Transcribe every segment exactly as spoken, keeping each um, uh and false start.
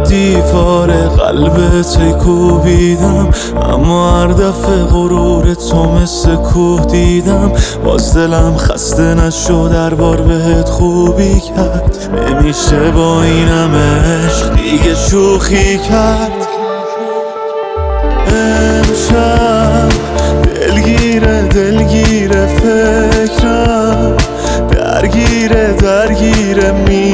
دیوار قلبت کوبیدم، اما هر دفعه غرور تو مثل کوه دیدم. باز دلم خسته نشد هر بار بهت خوبی کرد. نمیشه با اینم عشق دیگه شوخی کرد. امشب دلگیره دلگیره فکرم، درگیره درگیره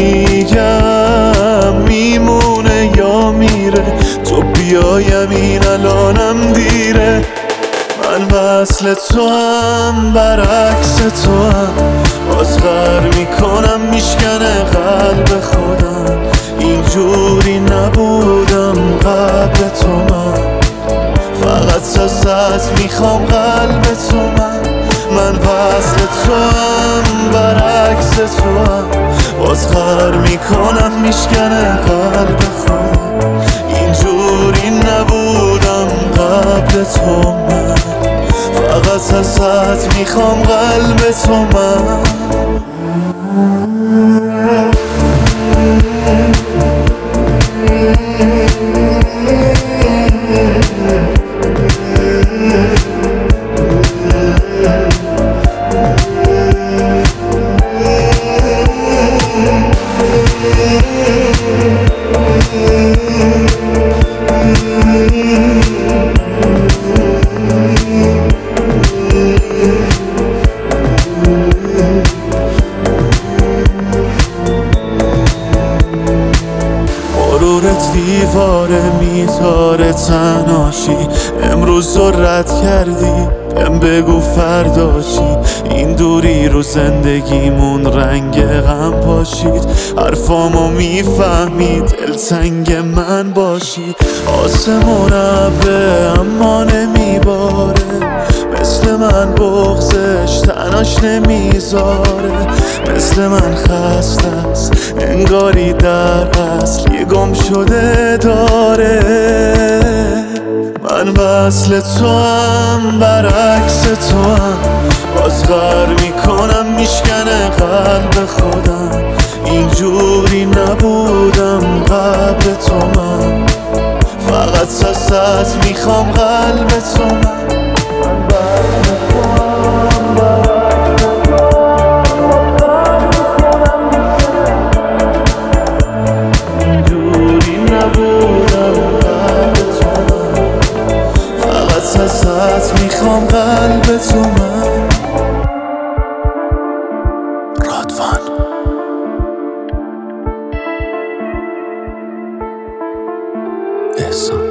میگم میمونه یا میره. تو بیایم این الانم دیره. من وصل تو هم برعکس تو هم، باز غر میکنم میشکنه قلب خودم. اینجوری نبودم قبل تو من، فقط ازت میخوام قلب تو من. من وصل تو هم برعکس تو هم، باز غر میکنم میشکنه قلب خودم. اینجوری نبودم قبل تو من، فقط ازت میخوام قلب تو من. غرورت دیواره میتاره تنهاشی. امروز رو رد کردی بهم بگو فردا چی. این دوری رو زندگیمون رنگ غم پاشید. حرفامو میفهمی دلتنگ من باشی. آسمون ابره اما نمیباره، مثل من بغضش تناش نمیذاره. مثل من خسته است انگاری در اصل یه گم شده داره. من وصل تو هم برعکس تو هم، باز غر میکنم میشکنه قلب خودم. اینجوری نبودم قبل تو من، فقط ازت میخوام قلب تو من. ازت میخوام قلب تو من. رادوان احسان.